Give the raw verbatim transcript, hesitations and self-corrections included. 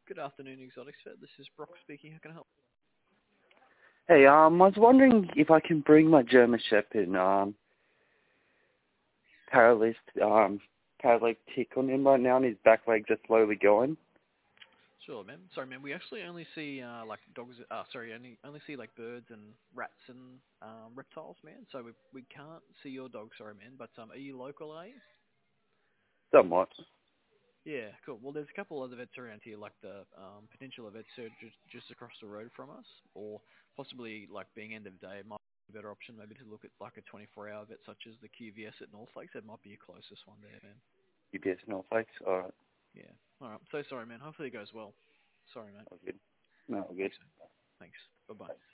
Good afternoon, Exotics Vet. This is Brock speaking. How can I help? Hey, um, I was wondering if I can bring my German Shepherd, um, paralyzed, um, paralytic on him right now, and his back legs are slowly going. Sure, man. Sorry, man. We actually only see uh, like dogs. Uh, sorry, only only see like birds and rats and um, reptiles, man. So we we can't see your dog. Sorry, man. But um, are you local? Are you? Somewhat. Yeah, cool. Well, there's a couple other vets around here, like the um, Peninsula Vet Surgery just, just across the road from us, or possibly like being end of day, it might be a better option maybe to look at like a twenty-four hour vet such as the Q V S at North Lakes. That might be your closest one there, man. U P S Northwest. Alright. Yeah. All right. So sorry, man. Hopefully it goes well. Sorry, mate. All good. No, all good. Thanks. Thanks. Bye bye.